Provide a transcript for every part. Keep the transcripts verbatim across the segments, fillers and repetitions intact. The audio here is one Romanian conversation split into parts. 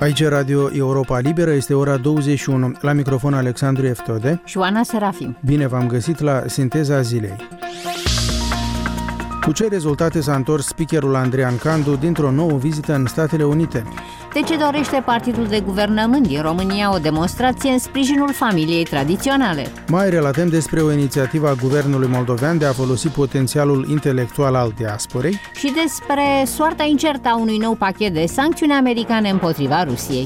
Aici Radio Europa Liberă, este ora douăzeci și unu. La microfon Alexandru Eftode și Oana Serafim. Bine v-am găsit la Sinteza Zilei. Cu ce rezultate s-a întors speakerul Andreea Candu dintr-o nouă vizită în Statele Unite? De ce dorește partidul de guvernământ din România o demonstrație în sprijinul familiei tradiționale? Mai relatăm despre o inițiativă a guvernului moldovean de a folosi potențialul intelectual al diasporei și despre soarta incertă a unui nou pachet de sancțiuni americane împotriva Rusiei.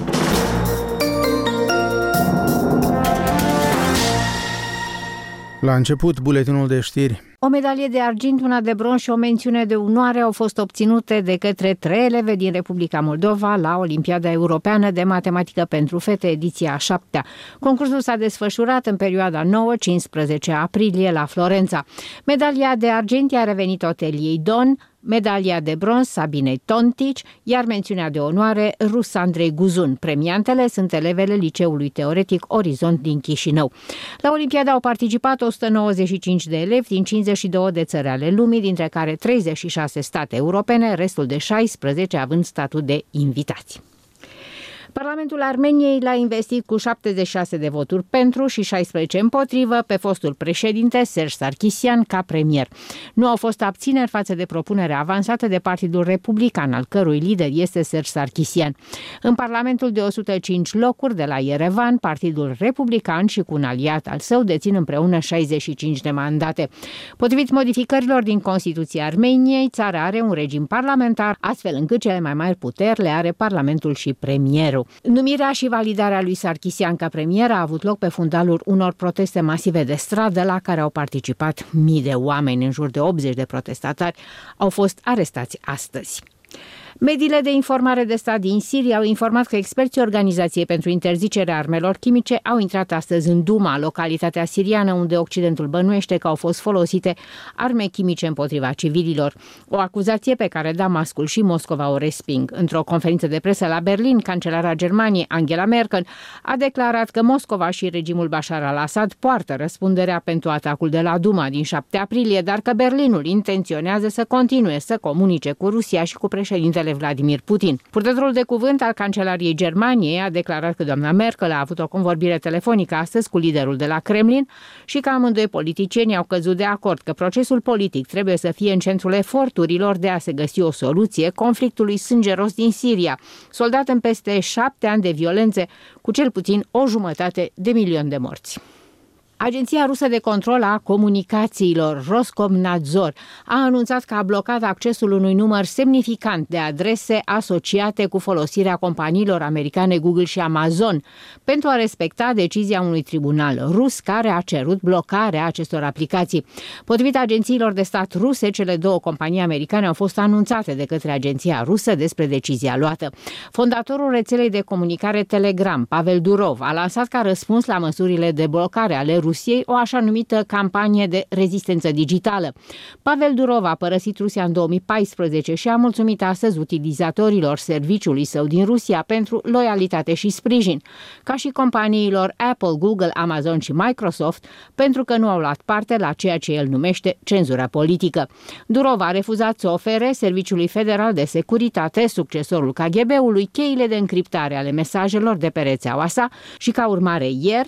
La început, buletinul de știri. O medalie de argint, una de bronz și o mențiune de onoare au fost obținute de către trei eleve din Republica Moldova la Olimpiada Europeană de Matematică pentru Fete, ediția a șaptea. Concursul s-a desfășurat în perioada nouă-cincisprezece aprilie la Florența. Medalia de argint a revenit Oteliei Don, medalia de bronz Sabinei Tontici, iar mențiunea de onoare rus Andrei Guzun. Premiantele sunt elevele Liceului Teoretic Orizont din Chișinău. La Olimpiada au participat o sută nouăzeci și cinci de elevi din cincizeci și două de țări ale lumii, dintre care treizeci și șase state europene, restul de șaisprezece având statut de invitați. Parlamentul Armeniei l-a investit cu șaptezeci și șase de voturi pentru și șaisprezece împotrivă pe fostul președinte Serge Sarkisian ca premier. Nu au fost abțineri față de propunerea avansată de Partidul Republican, al cărui lider este Serge Sarkisian. În Parlamentul de o sută cinci locuri de la Yerevan, Partidul Republican și cu un aliat al său dețin împreună șaizeci și cinci de mandate. Potrivit modificărilor din Constituția Armeniei, țara are un regim parlamentar, astfel încât cele mai mari puteri le are Parlamentul și premierul. Numirea și validarea lui Sarkisian ca premier a avut loc pe fundalul unor proteste masive de stradă la care au participat mii de oameni. În jur de optzeci de protestatari au fost arestați astăzi. Mediile de informare de stat din Siria au informat că experții Organizației pentru Interzicerea Armelor Chimice au intrat astăzi în Duma, localitatea siriană unde Occidentul bănuiește că au fost folosite arme chimice împotriva civililor. O acuzație pe care Damascul și Moscova o resping. Într-o conferință de presă la Berlin, cancelara Germaniei Angela Merkel a declarat că Moscova și regimul Bashar al-Assad poartă răspunderea pentru atacul de la Duma din șapte aprilie, dar că Berlinul intenționează să continue să comunice cu Rusia și cu președintele Vladimir Putin. Purtătorul de cuvânt al Cancelariei Germaniei a declarat că doamna Merkel a avut o convorbire telefonică astăzi cu liderul de la Kremlin și că amândoi politicieni au căzut de acord că procesul politic trebuie să fie în centrul eforturilor de a se găsi o soluție conflictului sângeros din Siria, soldat în peste șapte ani de violențe, cu cel puțin o jumătate de milion de morți. Agenția rusă de control a comunicațiilor, Roskomnadzor, a anunțat că a blocat accesul unui număr semnificant de adrese asociate cu folosirea companiilor americane Google și Amazon pentru a respecta decizia unui tribunal rus care a cerut blocarea acestor aplicații. Potrivit agențiilor de stat ruse, cele două companii americane au fost anunțate de către agenția rusă despre decizia luată. Fondatorul rețelei de comunicare Telegram, Pavel Durov, a lansat ca răspuns la măsurile de blocare ale Rusiei o așa numită campanie de rezistență digitală. Pavel Durov a părăsit Rusia în două mii paisprezece și a mulțumit astăzi utilizatorilor serviciului său din Rusia pentru loialitate și sprijin, ca și companiilor Apple, Google, Amazon și Microsoft, pentru că nu au luat parte la ceea ce el numește cenzura politică. Durov a refuzat să ofere Serviciului Federal de Securitate, succesorul K G B-ului, cheile de încriptare ale mesajelor de pe rețeaua sa și, ca urmare, ieri,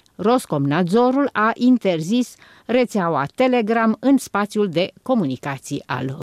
Roskomnadzorul a interzis rețeaua Telegram în spațiul de comunicații al